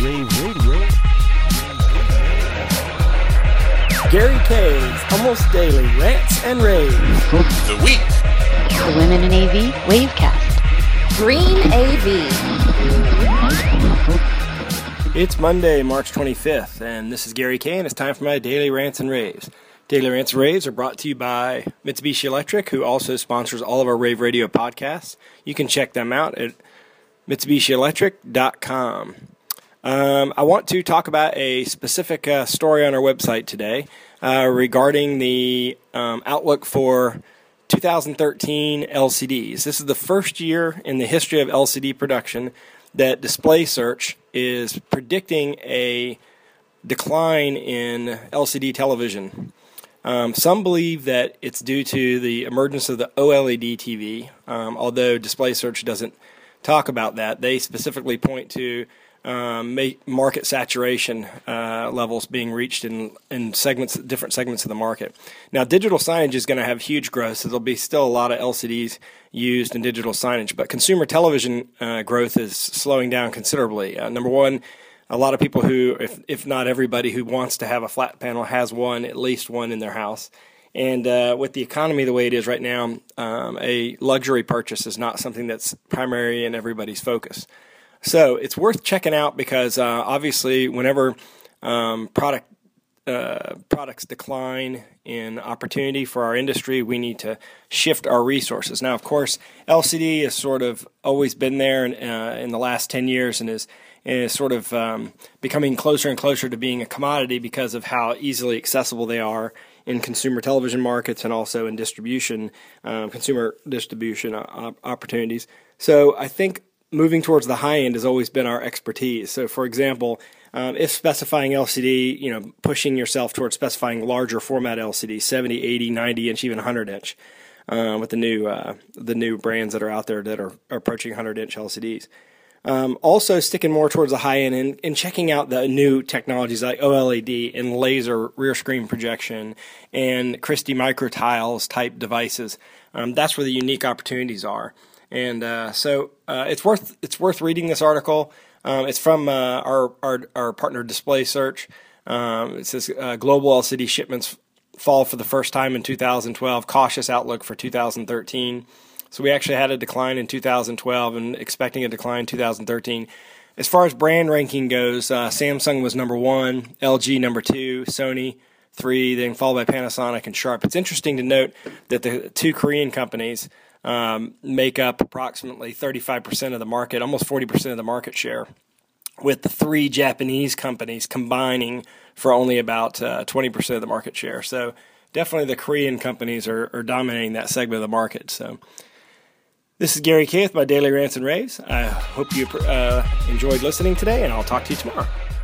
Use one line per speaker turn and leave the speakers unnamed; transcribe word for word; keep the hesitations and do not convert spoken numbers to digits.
Rave Radio.
Gary K's Almost Daily Rants and Raves.
The Week.
The Women in A V Wavecast.
Green A V.
It's Monday, March twenty-fifth, and this is Gary K, and it's time for my Daily Rants and Raves. Daily Rants and Raves are brought to you by Mitsubishi Electric, who also sponsors all of our Rave Radio podcasts. You can check them out at mitsubishi electric dot com. Um, I want to talk about a specific uh, story on our website today uh, regarding the um, outlook for two thousand thirteen L C Ds. This is the first year in the history of L C D production that Display Search is predicting a decline in L C D television. Um, some believe that it's due to the emergence of the OLED T V, um, although Display Search doesn't talk about that. They specifically point to um, market saturation uh, levels being reached in, in segments, different segments of the market. Now, digital signage is going to have huge growth, so there'll be still a lot of L C Ds used in digital signage, but consumer television uh, growth is slowing down considerably. Uh, number one, a lot of people who, if, if not everybody who wants to have a flat panel has one, at least one in their house. And uh, with the economy the way it is right now, um, a luxury purchase is not something that's primary in everybody's focus. So it's worth checking out because uh, obviously whenever um, product uh, products decline in opportunity for our industry, we need to shift our resources. Now, of course, L C D has sort of always been there in, uh, in the last ten years and is is sort of um, becoming closer and closer to being a commodity because of how easily accessible they are in consumer television markets and also in distribution, um, consumer distribution op- opportunities. So I think moving towards the high end has always been our expertise. So for example, um, if specifying L C D, you know, pushing yourself towards specifying larger format L C D, seventy, eighty, ninety inch, even one hundred inch, uh, with the new uh, the new brands that are out there that are, are approaching one hundred inch L C Ds. Um, also sticking more towards the high end and, and checking out the new technologies like OLED and laser rear screen projection and Christie micro tiles type devices. Um, that's where the unique opportunities are. And uh, so uh, it's worth it's worth reading this article. Um, it's from uh, our, our our partner Display Search. Um, it says uh, global L C D shipments fall for the first time in two thousand twelve. Cautious outlook for two thousand thirteen. So we actually had a decline in two thousand twelve and expecting a decline in two thousand thirteen. As far as brand ranking goes, uh, Samsung was number one, L G number two, Sony three, then followed by Panasonic and Sharp. It's interesting to note that the two Korean companies um, make up approximately thirty-five percent of the market, almost forty percent of the market share, with the three Japanese companies combining for only about uh, twenty percent of the market share. So definitely the Korean companies are, are dominating that segment of the market. So this is Gary K with my Daily Rants and Raves. I hope you uh, enjoyed listening today, and I'll talk to you tomorrow.